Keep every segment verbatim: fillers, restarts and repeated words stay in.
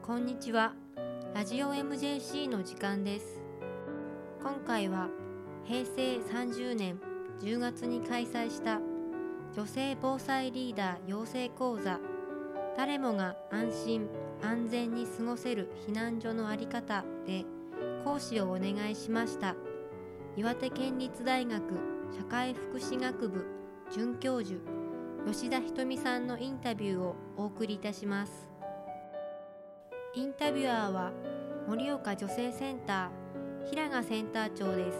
こんにちは。ラジオ エムジェーシー の時間です。今回はへいせいさんじゅうねんじゅうがつに開催した女性防災リーダー養成講座、誰もが安心安全に過ごせる避難所のあり方で講師をお願いしました岩手県立大学社会福祉学部准教授吉田ひとみさんのインタビューをお送りいたします。インタビュアーは盛岡女性センター平賀センター長です。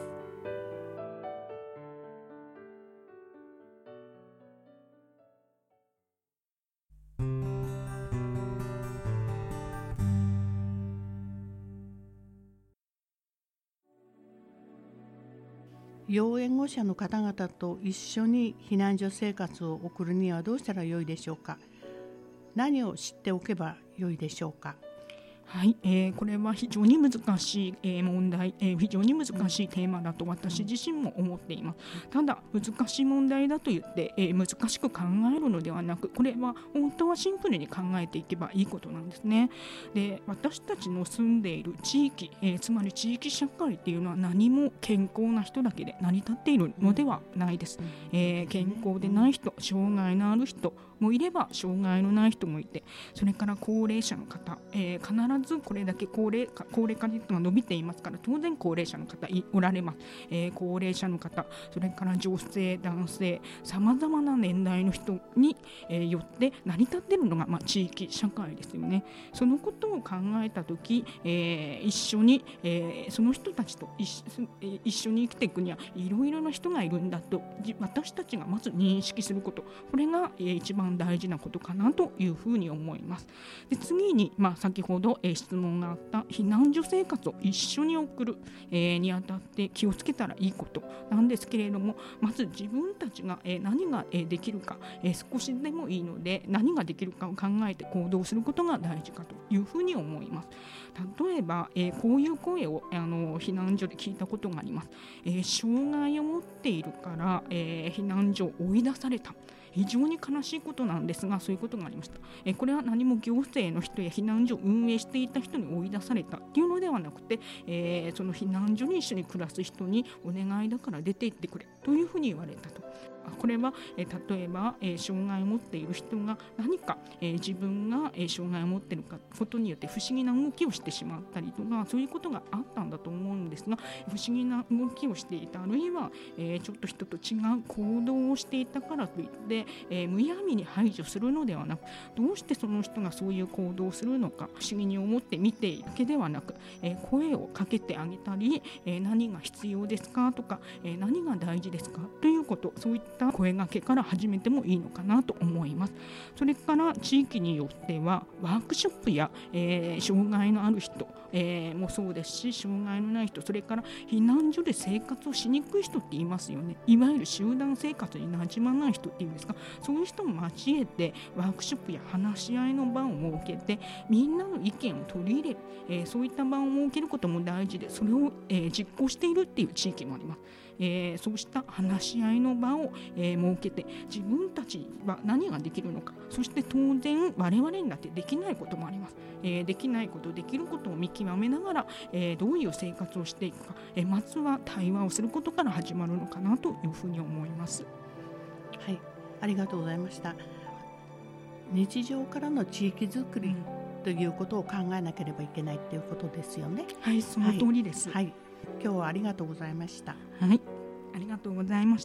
要援護者の方々と一緒に避難所生活を送るにはどうしたらよいでしょうか。何を知っておけばよいでしょうか。 はい、えー、これは非常に難しい、えー、問題、えー、非常に難しいテーマだと私自身も思っています。ただ難しい問題だと言って、えー、難しく考えるのではなく、これは本当はシンプルに考えていけばいいことなんですね。で、私たちの住んでいる地域、えー、つまり地域社会っていうのは何も健康な人だけで成り立っているのではないです。えー、健康でない人、障害のある人もいれば障害のない人もいて、それから高齢者の方、えー、必ずずこれだけ高齢化、高齢化率が伸びていますから、当然高齢者の方おられます。えー、高齢者の方、それから女性、男性、さまざまな年代の人に、えー、よって成り立っているのが、まあ、地域社会ですよね。そのことを考えたとき、えー、一緒に、えー、その人たちと一緒、えー、一緒に生きていくにはいろいろな人がいるんだと私たちがまず認識すること、これが、えー、一番大事なことかなというふうに思います。で、次に、まあ、先ほど、えー質問があった避難所生活を一緒に送る、えー、にあたって気をつけたらいいことなんですけれども、まず自分たちが、えー、何が、えー、できるか、えー、少しでもいいので何ができるかを考えて行動することが大事かというふうに思います。例えば、えー、こういう声をあの避難所で聞いたことがあります。えー、障害を持っているから、えー、避難所を追い出された。非常に悲しいことなんですが、そういうことがありました。えー、これは何も行政の人や避難所を運営していた人に追い出されたっていうのではなくて、えー、その避難所に一緒に暮らす人にお願いだから出て行ってくれというふうに言われたと。これは、えー、例えば、えー、障害を持っている人が何か、えー、自分が、えー、障害を持っていることによって不思議な動きをしてしまったりとか、そういうことがあったんだと思うんですが、不思議な動きをしていた、あるいは、えー、ちょっと人と違う行動をしていたからといって、えー、むやみに排除するのではなく、どうしてその人がそういう行動をするのか不思議に思って見ているだけではなく、えー、声をかけてあげたり、えー、何が必要ですかとか、えー、何が大事ですかということ、そういった声掛けから始めてもいいのかなと思います。それから地域によってはワークショップや、えー、障害のある人、えー、もそうですし、障害のない人、それから避難所で生活をしにくい人って言いますよね。いわゆる集団生活に馴染まない人っていうんですか、そういう人も交えてワークショップや話し合いの場を設けて、みんなの意見を取り入れる、えー、そういった場を設けることも大事で、それを、えー、実行しているっていう地域もあります。えー、そうした話し合いの場を、えー、設けて、自分たちは何ができるのか、そして当然我々にだってできないこともあります。えー、できないこと、できることを見極めながら、えー、どういう生活をしていくか、えー、まずは対話をすることから始まるのかなというふうに思います。 はい、ありがとうございました。日常からの地域づくりということを考えなければいけないということですよね。 はい、その通りです。 はい、はい、今日はありがとうございました。 はい、ありがとうございました。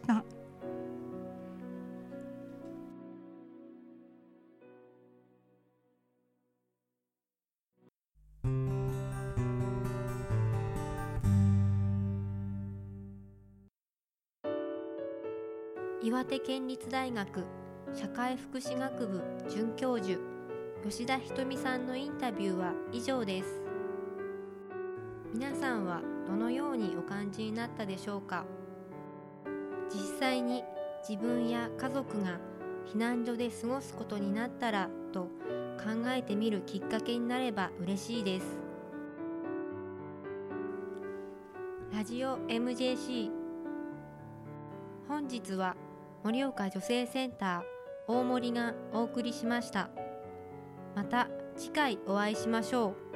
岩手県立大学社会福祉学部准教授吉田ひとみさんのインタビューは以上です。皆さんはどのようにお感じになったでしょうか。実際に自分や家族が避難所で過ごすことになったらと考えてみるきっかけになれば嬉しいです。ラジオ エムジェーシー、 本日は盛岡女性センター大森がお送りしました。また次回お会いしましょう。